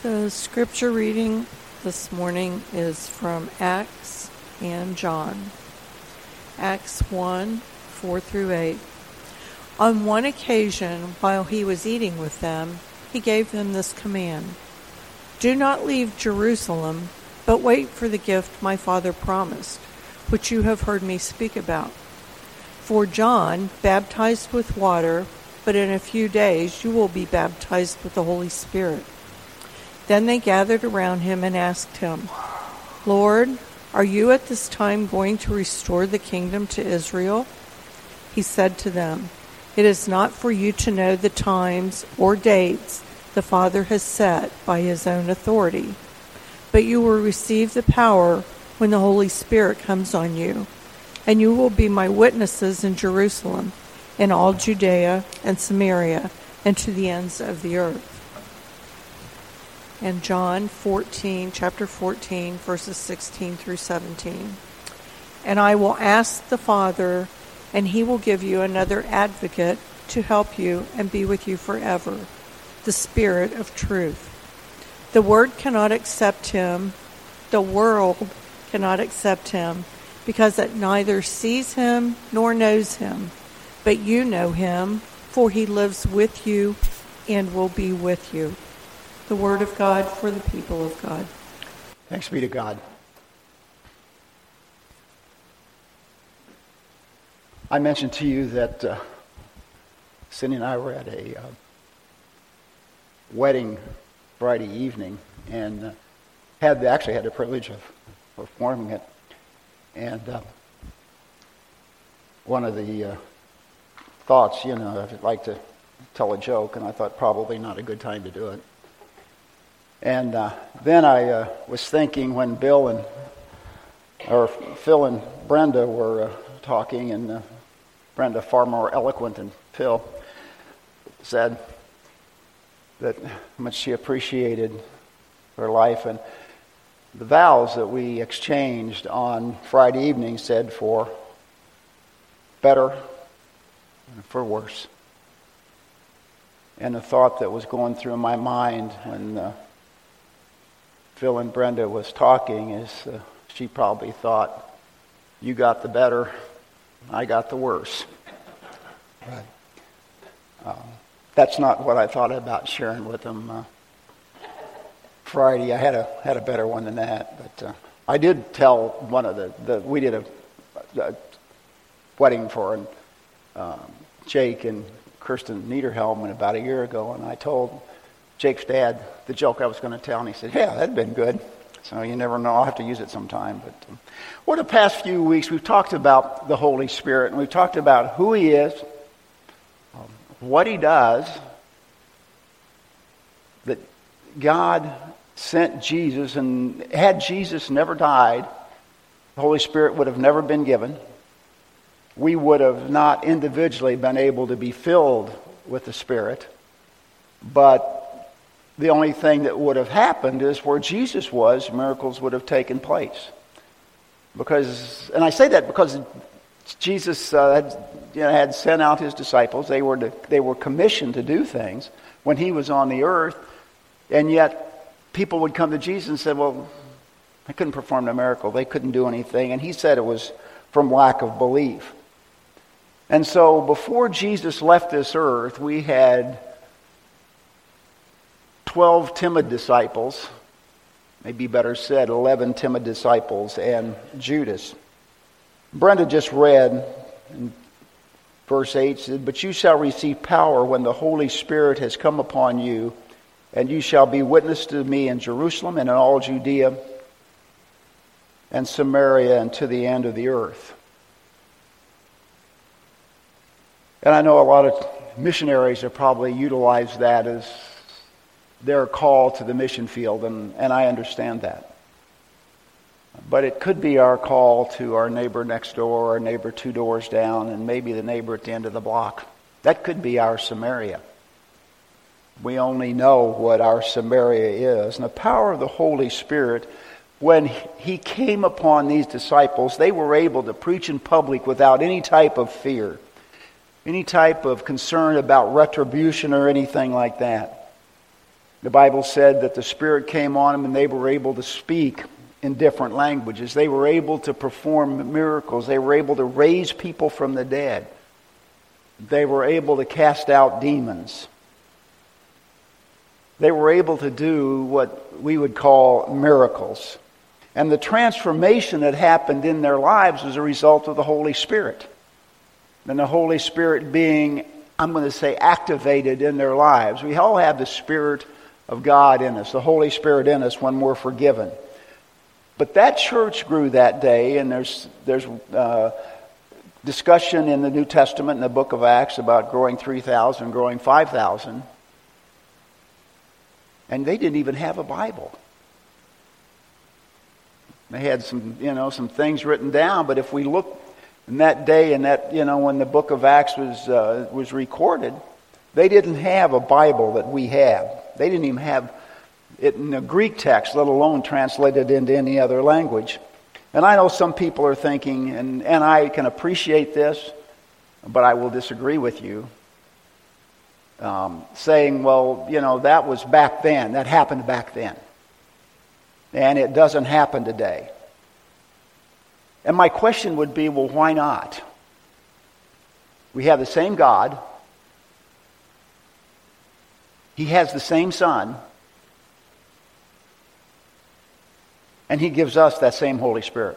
The scripture reading this morning is from Acts and John. Acts 1, 4 through 8. On one occasion, while he was eating with them, he gave them this command: Do not leave Jerusalem, but wait for the gift my Father promised, which you have heard me speak about. For John baptized with water, but in a few days you will be baptized with the Holy Spirit. Then they gathered around him and asked him, Lord, are you at this time going to restore the kingdom to Israel? He said to them, It is not for you to know the times or dates the Father has set by his own authority, but you will receive the power when the Holy Spirit comes on you, and you will be my witnesses in Jerusalem, in all Judea and Samaria, and to the ends of the earth. And John 14, chapter 14, verses 16 through 17. And I will ask the Father, and he will give you another advocate to help you and be with you forever, the Spirit of truth. The world cannot accept him, because it neither sees him nor knows him. But you know him, for he lives with you and will be with you. The word of God for the people of God. Thanks be to God. I mentioned to you that Cindy and I were at a wedding Friday evening, and had the privilege of performing it. And one of the thoughts, I'd like to tell a joke, and I thought probably not a good time to do it. And then I was thinking when Phil and Brenda were talking, and Brenda, far more eloquent than Phil, said that how much she appreciated her life, and the vows that we exchanged on Friday evening said for better and for worse. And the thought that was going through my mind when Phil and Brenda was talking is she probably thought, you got the better, I got the worse. Right. That's not what I thought about sharing with them Friday. I had a better one than that, but I did tell one of we did a wedding for Jake and Kirsten Niederhelm about a year ago, and I told Jake's dad the joke I was going to tell, and he said, yeah, that'd been good. So you never know, I'll have to use it sometime. But for the past few weeks, we've talked about the Holy Spirit, and we've talked about who he is, what he does, that God sent Jesus, and had Jesus never died, the Holy Spirit would have never been given. We would have not individually been able to be filled with the Spirit, but the only thing that would have happened is where Jesus was, miracles would have taken place. And I say that because Jesus had sent out his disciples. They were commissioned to do things when he was on the earth, and yet people would come to Jesus and say, well, I couldn't perform the miracle. They couldn't do anything. And he said it was from lack of belief. And so before Jesus left this earth, we had 12 timid disciples, maybe better said 11 timid disciples, and Judas. Brenda just read in verse 8, said, But you shall receive power when the Holy Spirit has come upon you, and you shall be witness to me in Jerusalem and in all Judea and Samaria and to the end of the earth. And I know a lot of missionaries have probably utilized that as their call to the mission field, and I understand that. But it could be our call to our neighbor next door, our neighbor 2 doors down, and maybe the neighbor at the end of the block. That could be our Samaria. We only know what our Samaria is. And the power of the Holy Spirit, when he came upon these disciples, they were able to preach in public without any type of fear, any type of concern about retribution or anything like that. The Bible said that the Spirit came on them and they were able to speak in different languages. They were able to perform miracles. They were able to raise people from the dead. They were able to cast out demons. They were able to do what we would call miracles. And the transformation that happened in their lives was a result of the Holy Spirit. And the Holy Spirit being, I'm going to say, activated in their lives. We all have the Spirit of God in us, the Holy Spirit in us when we're forgiven. But that church grew that day, and there's discussion in the New Testament in the book of Acts about growing 3,000, growing 5,000. And they didn't even have a Bible. They had some things written down, but if we look in that day and that, when the book of Acts was recorded, they didn't have a Bible that we have. They didn't even have it in the Greek text, let alone translated into any other language. And I know some people are thinking, and I can appreciate this, but I will disagree with you, saying, well, that was back then. That happened back then. And it doesn't happen today. And my question would be, well, why not? We have the same God. He has the same Son. And He gives us that same Holy Spirit.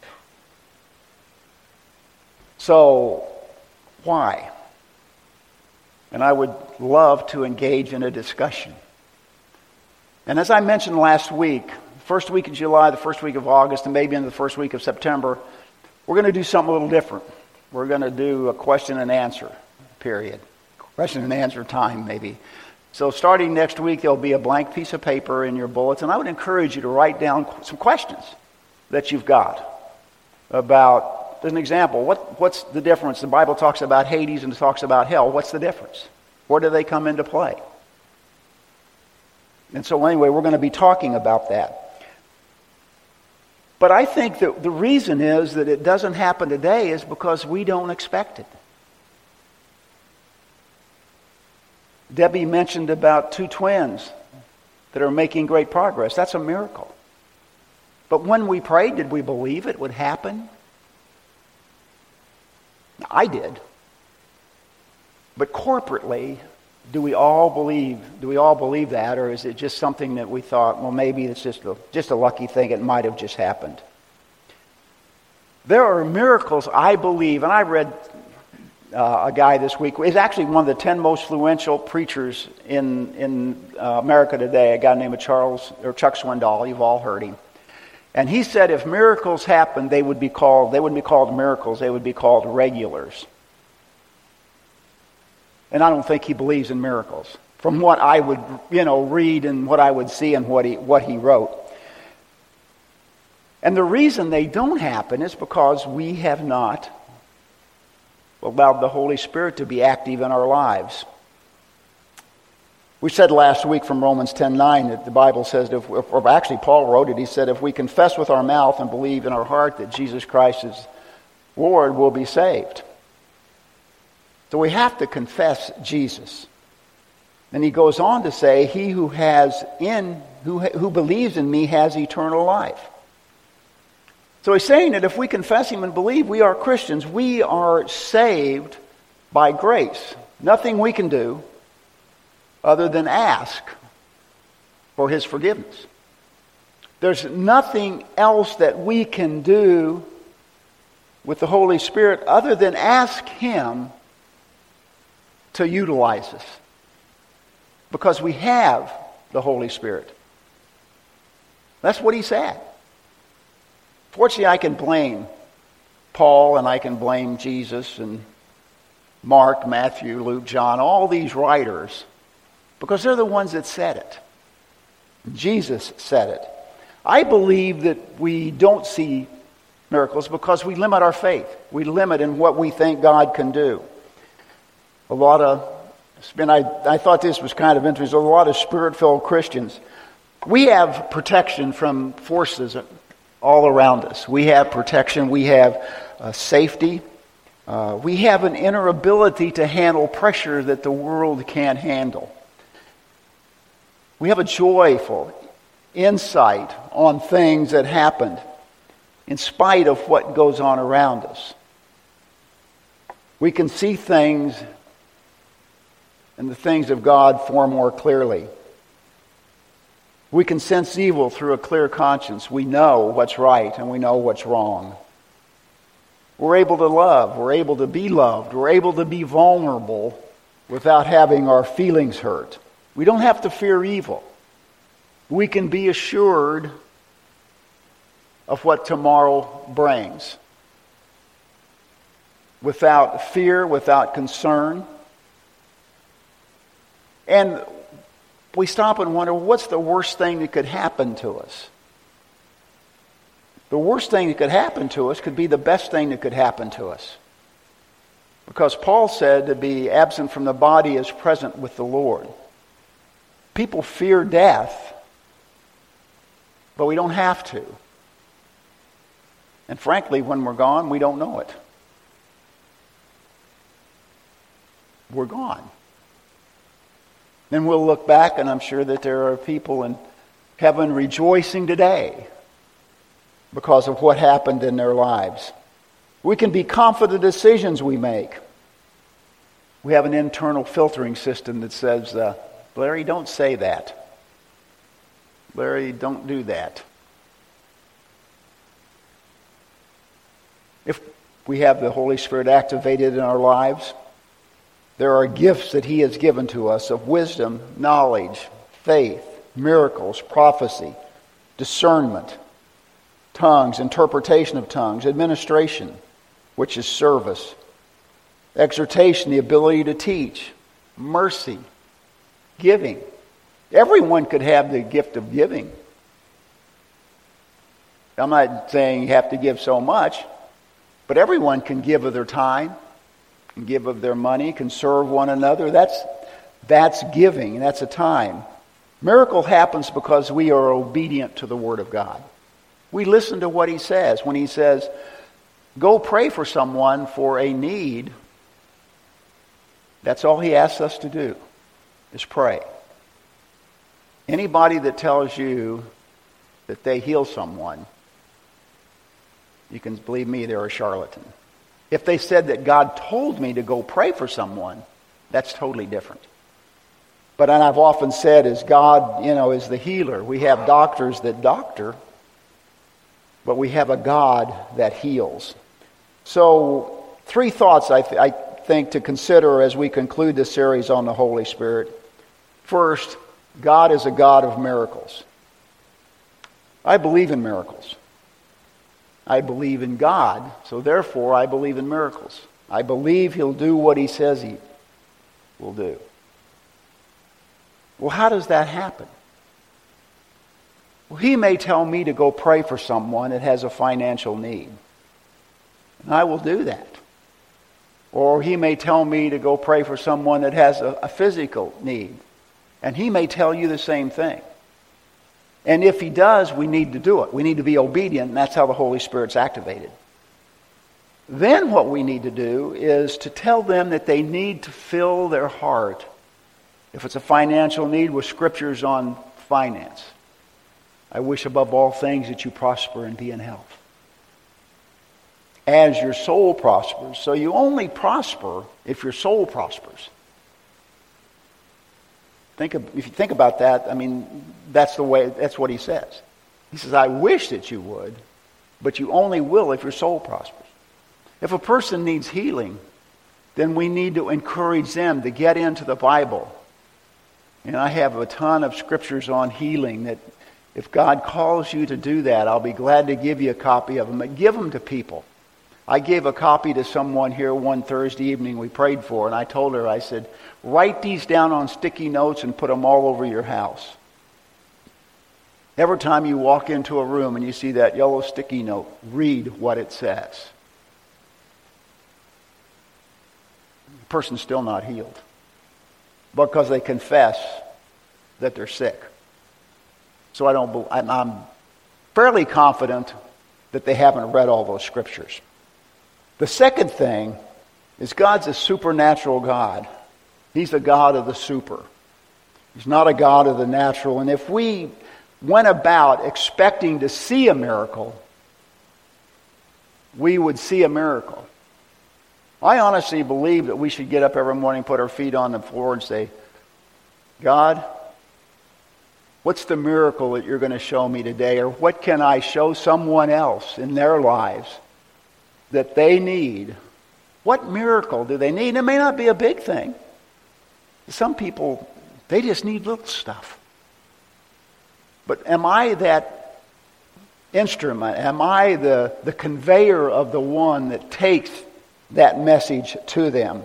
So, why? And I would love to engage in a discussion. And as I mentioned last week, first week of July, the first week of August, and maybe into the first week of September, we're going to do something a little different. We're going to do a question and answer period. Question and answer time, maybe. So starting next week, there'll be a blank piece of paper in your bullets, and I would encourage you to write down some questions that you've got about, as an example, what's the difference? The Bible talks about Hades and it talks about hell. What's the difference? Where do they come into play? And so anyway, we're going to be talking about that. But I think that the reason is that it doesn't happen today is because we don't expect it. Debbie mentioned about 2 twins that are making great progress. That's a miracle. But when we prayed, did we believe it would happen? I did. But corporately, do we all believe that, or is it just something that we thought, well, maybe it's just a lucky thing, it might have just happened? There are miracles, I believe, and I read a guy this week, is actually one of the 10 most influential preachers in America today, a guy named Chuck Swindoll. You've all heard him. And he said if miracles happened, they wouldn't be called miracles, they would be called regulars. And I don't think he believes in miracles, from what I would, read and what I would see and what he wrote. And the reason they don't happen is because we have not allowed the Holy Spirit to be active in our lives. We said last week from Romans 10:9 that the Bible says, or actually Paul wrote it, he said, if we confess with our mouth and believe in our heart that Jesus Christ is Lord, we'll be saved. So we have to confess Jesus. And he goes on to say, he who believes in me has eternal life. So he's saying that if we confess him and believe we are Christians, we are saved by grace. Nothing we can do other than ask for his forgiveness. There's nothing else that we can do with the Holy Spirit other than ask him to utilize us. Because we have the Holy Spirit. That's what he said. Fortunately, I can blame Paul and I can blame Jesus and Mark, Matthew, Luke, John, all these writers, because they're the ones that said it. Jesus said it. I believe that we don't see miracles because we limit our faith. We limit in what we think God can do. I thought this was kind of interesting. A lot of Spirit-filled Christians, we have protection from forces all around us. We have protection. We have safety. We have an inner ability to handle pressure that the world can't handle. We have a joyful insight on things that happened in spite of what goes on around us. We can see things and the things of God far more clearly. We can sense evil through a clear conscience. We know what's right and we know what's wrong. We're able to love. We're able to be loved. We're able to be vulnerable without having our feelings hurt. We don't have to fear evil. We can be assured of what tomorrow brings. Without fear, without concern. And we stop and wonder, what's the worst thing that could happen to us? The worst thing that could happen to us could be the best thing that could happen to us. Because Paul said to be absent from the body is present with the Lord. People fear death, but we don't have to. And frankly, when we're gone, we don't know it. We're gone. Then we'll look back, and I'm sure that there are people in heaven rejoicing today because of what happened in their lives. We can be confident of the decisions we make. We have an internal filtering system that says, Larry, don't say that. Larry, don't do that. If we have the Holy Spirit activated in our lives, there are gifts that He has given to us of wisdom, knowledge, faith, miracles, prophecy, discernment, tongues, interpretation of tongues, administration, which is service, exhortation, the ability to teach, mercy, giving. Everyone could have the gift of giving. I'm not saying you have to give so much, but everyone can give of their time, can give of their money, can serve one another. That's giving. That's a time. Miracle happens because we are obedient to the Word of God. We listen to what He says. When He says, go pray for someone for a need, that's all He asks us to do, is pray. Anybody that tells you that they heal someone, you can believe me, they're a charlatan. If they said that God told me to go pray for someone, that's totally different. But and I've often said, is God, is the healer. We have doctors that doctor, but we have a God that heals. So, 3 thoughts I think to consider as we conclude this series on the Holy Spirit. First, God is a God of miracles. I believe in miracles. I believe in God, so therefore I believe in miracles. I believe He'll do what He says He will do. Well, how does that happen? Well, He may tell me to go pray for someone that has a financial need. And I will do that. Or He may tell me to go pray for someone that has a physical need. And He may tell you the same thing. And if He does, we need to do it. We need to be obedient, and that's how the Holy Spirit's activated. Then what we need to do is to tell them that they need to fill their heart, if it's a financial need, with scriptures on finance. I wish above all things that you prosper and be in health, as your soul prospers. So you only prosper if your soul prospers. If you think about that, that's what He says. He says, I wish that you would, but you only will if your soul prospers. If a person needs healing, then we need to encourage them to get into the Bible. And I have a ton of scriptures on healing that if God calls you to do that, I'll be glad to give you a copy of them. But give them to people. I gave a copy to someone here one Thursday evening we prayed for, and I told her, I said, write these down on sticky notes and put them all over your house. Every time you walk into a room and you see that yellow sticky note, read what it says. The person's still not healed because they confess that they're sick. So I'm fairly confident that they haven't read all those scriptures. The second thing is God's a supernatural God. He's the God of the super. He's not a God of the natural. And if we went about expecting to see a miracle, we would see a miracle. I honestly believe that we should get up every morning, put our feet on the floor and say, God, what's the miracle that you're going to show me today? Or what can I show someone else in their lives that they need? What miracle do they need? It may not be a big thing. Some people, they just need little stuff. But am I that instrument? Am I the conveyor of the one that takes that message to them?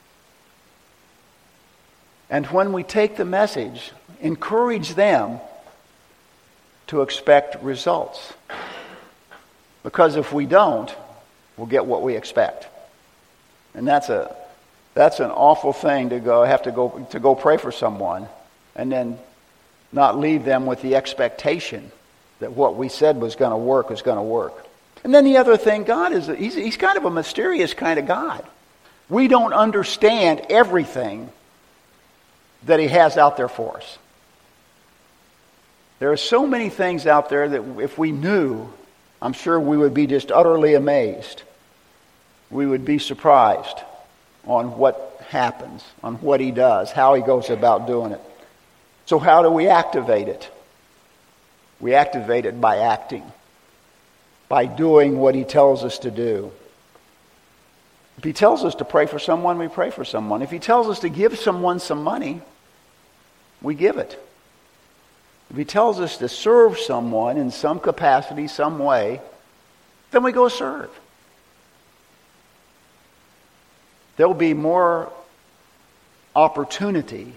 And when we take the message, encourage them to expect results. Because if we don't, we'll get what we expect. And that's an awful thing to go pray for someone and then not leave them with the expectation that what we said was going to work is going to work. And then the other thing, God is he's kind of a mysterious kind of God. We don't understand everything that he has out there for us. There are so many things out there that if we knew, I'm sure we would be just utterly amazed. We would be surprised on what happens, on what he does, how he goes about doing it. So how do we activate it? We activate it by acting, by doing what he tells us to do. If he tells us to pray for someone, we pray for someone. If he tells us to give someone some money, we give it. If he tells us to serve someone in some capacity, some way, then we go serve. There'll be more opportunity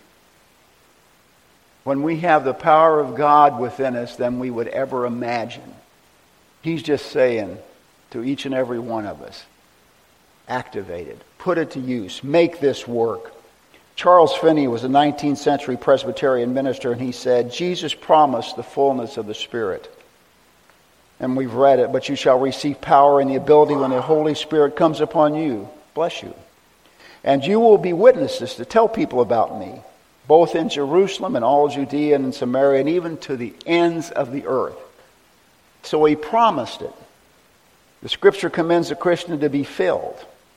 when we have the power of God within us than we would ever imagine. He's just saying to each and every one of us, activate it, put it to use, make this work. Charles Finney was a 19th century Presbyterian minister, and he said, Jesus promised the fullness of the Spirit. And we've read it, but you shall receive power and the ability when the Holy Spirit comes upon you. Bless you. And you will be witnesses to tell people about me, both in Jerusalem and all Judea and in Samaria and even to the ends of the earth. So he promised it. The Scripture commends the Christian to be filled.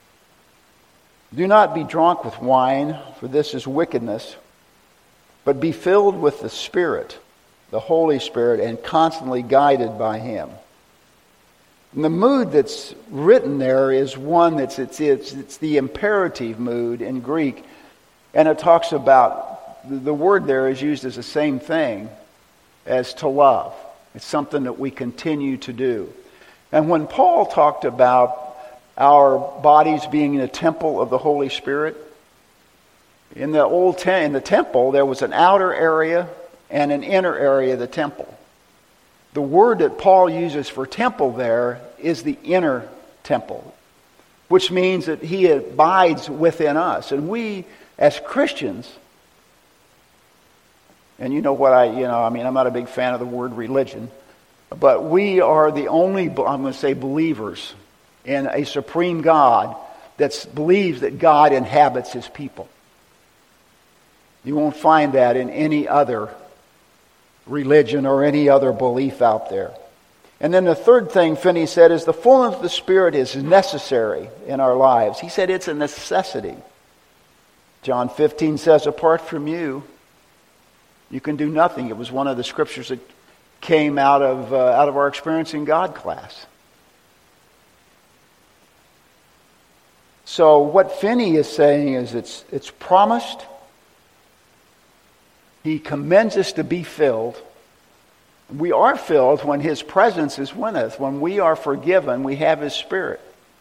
Do not be drunk with wine, for this is wickedness, but be filled with the Spirit, the Holy Spirit, and constantly guided by Him. And the mood that's written there is one that's it's the imperative mood in Greek, and it talks about the word there is used as the same thing as to love. It's something that we continue to do. And when Paul talked about our bodies being in a temple of the Holy Spirit, in the temple there was an outer area and an inner area of the temple. The word that Paul uses for temple there is the inner temple, which means that he abides within us. And we, as Christians, and you know what I'm not a big fan of the word religion, but we are the only, I'm going to say, believers in a supreme God that believes that God inhabits His people. You won't find that in any other religion or any other belief out there. And then the third thing Finney said is the fullness of the Spirit is necessary in our lives. He said it's a necessity. John 15 says, apart from you, you can do nothing. It was one of the scriptures that came out of our Experiencing God class. So what Finney is saying is it's promised. He commends us to be filled. We are filled when His presence is with us. When we are forgiven, we have His Spirit.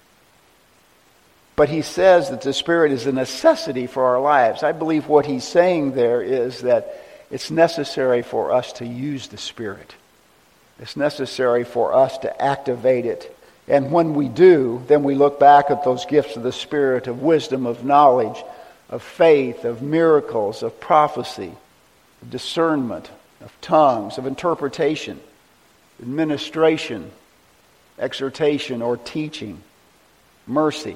But he says that the Spirit is a necessity for our lives. I believe what he's saying there is that it's necessary for us to use the Spirit. It's necessary for us to activate it. And when we do, then we look back at those gifts of the Spirit, of wisdom, of knowledge, of faith, of miracles, of prophecy, of discernment, of tongues, of interpretation, administration, exhortation or teaching, mercy,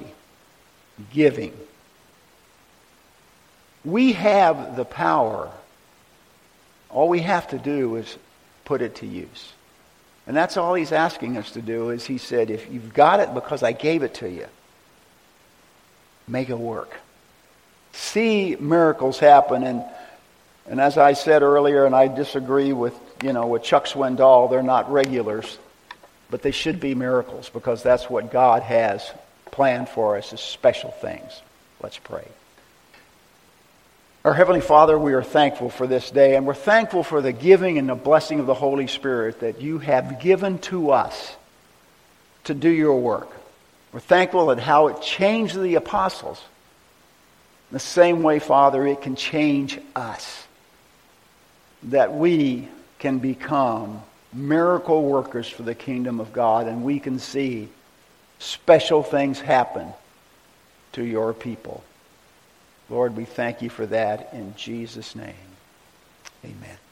giving. We have the power All we have to do is put it to use. And that's all he's asking us to do, is he said, if you've got it because I gave it to you, make it work. See miracles happen. And as I said earlier, and I disagree with Chuck Swindoll, they're not regulars, but they should be miracles, because that's what God has planned for us, is special things. Let's pray. Our Heavenly Father, we are thankful for this day, and we're thankful for the giving and the blessing of the Holy Spirit that you have given to us to do your work. We're thankful at how it changed the apostles. In the same way, Father, it can change us, that we can become miracle workers for the kingdom of God, and we can see special things happen to your people. Lord, we thank you for that in Jesus' name. Amen.